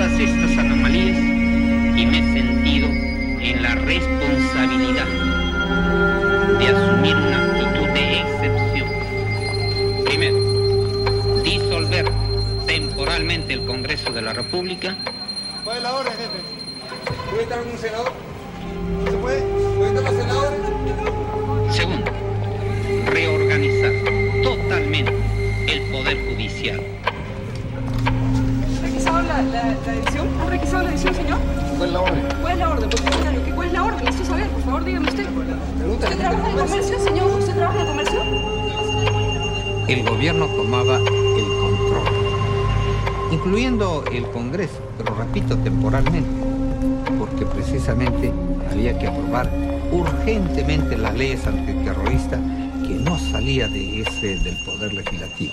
todas estas anomalías y me he sentido en la responsabilidad de asumir una actitud de excepción. Primero, disolver temporalmente el Congreso de la República. ¿Cuál es la orden, jefe? ¿Puede estar un senador? ¿No se puede? ¿Pueden estar los senadores? Segundo, reorganizar totalmente el Poder Judicial. ¿Ha requisado la edición? ¿Ha requisado la edición, señor? ¿Cuál es la orden? ¿Cuál es la orden? ¿Cuál es la orden? Necesito saber, por favor, dígame usted. ¿Usted trabaja en comercio, señor? ¿Usted trabaja en comercio? El gobierno tomaba el control, incluyendo el Congreso, pero repito, temporalmente, porque precisamente había que aprobar urgentemente las leyes antiterroristas que no salía del Poder Legislativo.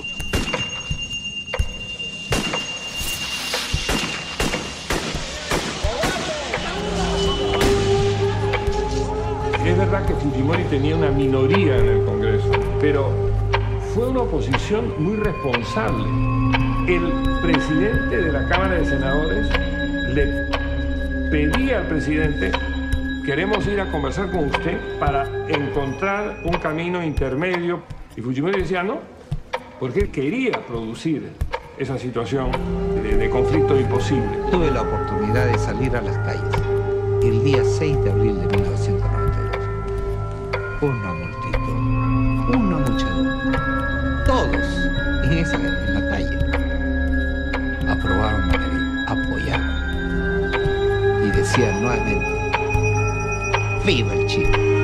Es verdad que Fujimori tenía una minoría en el Congreso, pero fue una oposición muy responsable. El presidente de la Cámara de Senadores le pedía al presidente: queremos ir a conversar con usted para encontrar un camino intermedio. Y Fujimori decía no, porque él quería producir esa situación de conflicto imposible. Tuve la oportunidad de salir a las calles el día 6 de abril de 1992. Una multitud, una muchedumbre, todos en la calle aprobaron la ley, apoyaron y decían nuevamente: ¡viva el Chile!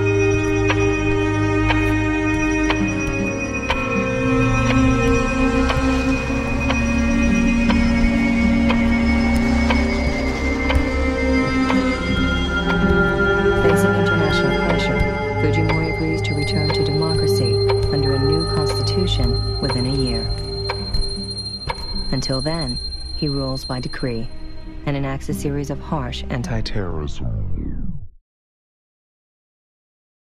Facing international pressure, Fujimori agrees to return to democracy under a new constitution within a year. Until then, he rules by decree and enacts a series of harsh anti-terrorism